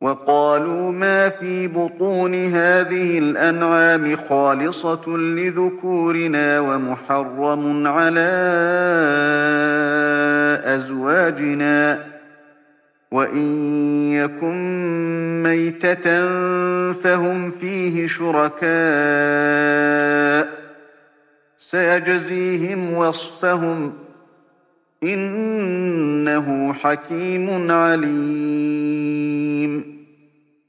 وقالوا ما في بطون هذه الأنعام خالصة لذكورنا ومحرم على أزواجنا وإن يكن ميتة فهم فيه شركاء سيجزيهم وصفهم إنه حكيم عليم